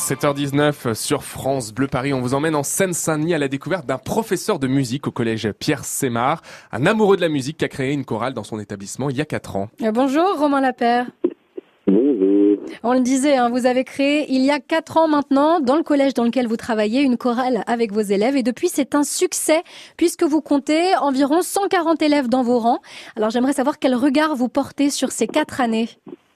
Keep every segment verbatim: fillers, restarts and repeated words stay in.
sept heures dix-neuf sur France Bleu Paris. On vous emmène en Seine-Saint-Denis à la découverte d'un professeur de musique au collège Pierre Sémard, un amoureux de la musique qui a créé une chorale dans son établissement il y a quatre ans. Bonjour Romain Lapère. Bonjour. On le disait, hein, vous avez créé il y a quatre ans maintenant, dans le collège dans lequel vous travaillez, une chorale avec vos élèves. Et depuis, c'est un succès puisque vous comptez environ cent quarante élèves dans vos rangs. Alors j'aimerais savoir quel regard vous portez sur ces quatre années.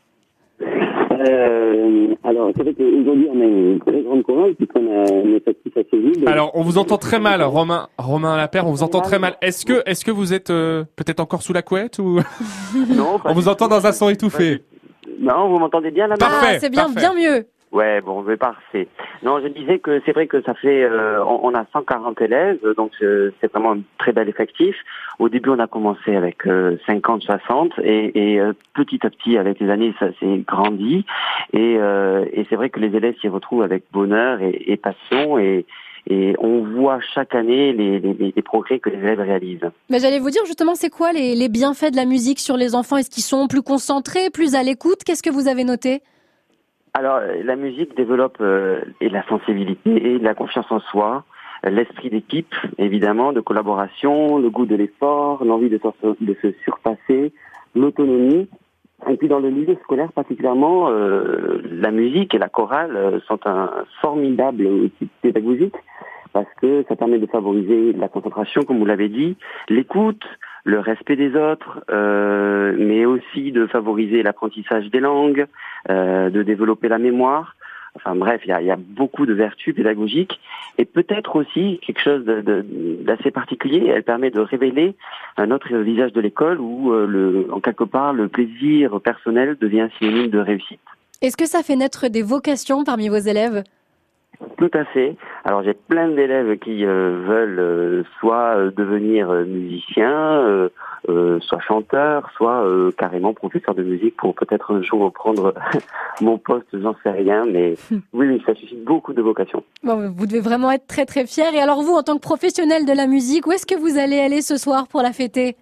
Euh, alors, c'est vrai qu'aujourd'hui, on a une très grande chorale, puisqu'on a un effectif assez vide. Alors, on vous entend très mal, Romain, Romain Lapère, on vous entend très mal. Est-ce que, est-ce que vous êtes euh, peut-être encore sous la couette ou Non, on vous entend dans un son étouffé? Non, vous m'entendez bien là maintenant? Parfait. Ah, c'est bien, parfait. bien mieux. Ouais, bon, mais parfait. Non, je disais que c'est vrai que ça fait, euh, on, on a cent quarante élèves, donc euh, c'est vraiment un très bel effectif. Au début, on a commencé avec euh, cinquante, soixante, et, et euh, petit à petit, avec les années, ça s'est grandi. Et, euh, et c'est vrai que les élèves s'y retrouvent avec bonheur et, et passion, et, et on voit chaque année les, les, les progrès que les élèves réalisent. Mais j'allais vous dire justement, c'est quoi les, les bienfaits de la musique sur les enfants? Est-ce qu'ils sont plus concentrés, plus à l'écoute? Qu'est-ce que vous avez noté? Alors, la musique développe euh, et la sensibilité et la confiance en soi, l'esprit d'équipe, évidemment, de collaboration, le goût de l'effort, l'envie de, de se surpasser, l'autonomie. Et puis dans le milieu scolaire particulièrement, euh, la musique et la chorale euh, sont un formidable outil pédagogique parce que ça permet de favoriser la concentration, comme vous l'avez dit, l'écoute, le respect des autres, euh, mais aussi de favoriser l'apprentissage des langues, euh, de développer la mémoire. Enfin bref, il y a, y a beaucoup de vertus pédagogiques et peut-être aussi quelque chose de, de, d'assez particulier. Elle permet de révéler un autre visage de l'école où, euh, le, en quelque part, le plaisir personnel devient synonyme de réussite. Est-ce que ça fait naître des vocations parmi vos élèves? Tout à fait. Alors j'ai plein d'élèves qui euh, veulent euh, soit euh, devenir euh, musiciens, euh, euh, soit chanteurs, soit euh, carrément professeurs de musique pour peut-être un jour reprendre mon poste, j'en sais rien, mais oui, oui, ça suscite beaucoup de vocations. Bon, vous devez vraiment être très très fiers. Et alors vous, en tant que professionnel de la musique, où est-ce que vous allez aller ce soir pour la fêter?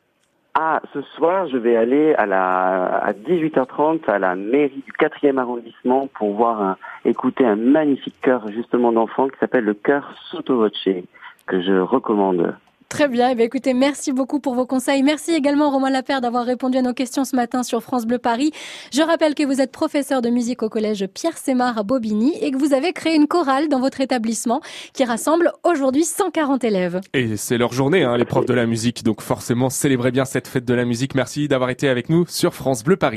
Ah, ce soir, je vais aller à la à dix-huit heures trente à la mairie du quatrième arrondissement pour voir un, écouter un magnifique chœur justement d'enfants qui s'appelle le chœur Sotto Voce, que je recommande. Très bien. Eh bien, écoutez, merci beaucoup pour vos conseils. Merci également, Romain Lapère, d'avoir répondu à nos questions ce matin sur France Bleu Paris. Je rappelle que vous êtes professeur de musique au collège Pierre Sémard à Bobigny et que vous avez créé une chorale dans votre établissement qui rassemble aujourd'hui cent quarante élèves. Et c'est leur journée, hein, les profs de la musique. Donc forcément, célébrez bien cette fête de la musique. Merci d'avoir été avec nous sur France Bleu Paris.